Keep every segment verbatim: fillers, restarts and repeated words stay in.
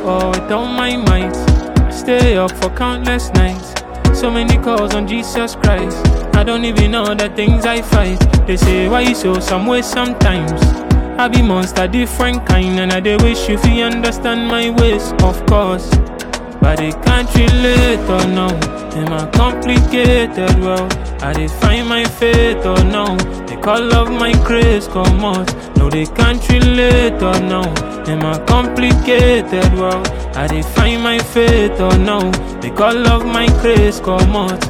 for with all my might. Stay up for countless nights. So many calls on Jesus Christ. I don't even know the things I fight. They say why you so some way sometimes. I be monster different kind, and I dey wish you fi understand my ways, of course. But they can't relate or no. In my complicated world, I dey find my faith or no. They call love my grace come out. No, they can't relate or no. In my complicated world, I dey find my faith or no. They call love my grace come out.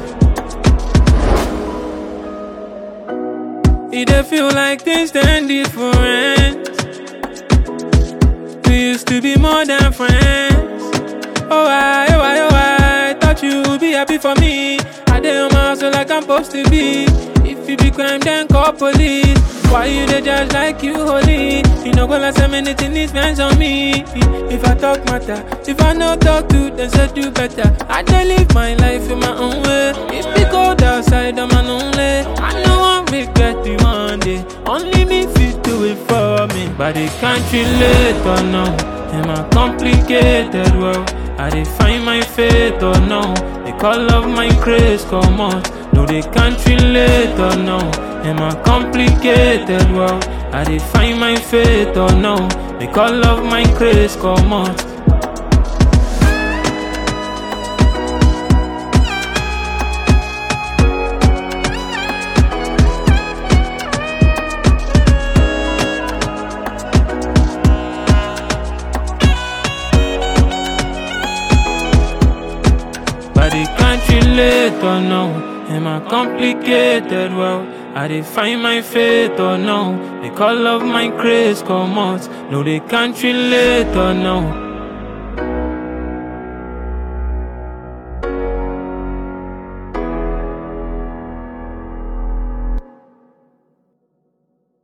It dey feel like things then different. We used to be more than friends. Oh I, oh I, oh I thought you would be happy for me. I dey on my house like I'm supposed to be. If you be crime, then call police. Why you dey judge like you holy? You know gonna say many things depends on me. If I talk matter, if I no talk to, then say do better. I dey live my life in my own way. If we go outside, I'm an only. I know I regret the one day. Only me fit do it for me. But they can't relate or no. In my complicated world, I dey find my faith or no. They call love my grace come out. No, they can't relate or no. In my complicated world, I dey find my faith or no. They call love my grace come out. But they can't relate or no. In my complicated world, I dey find my faith or no. They call love my grace come out. No, they can't relate or no.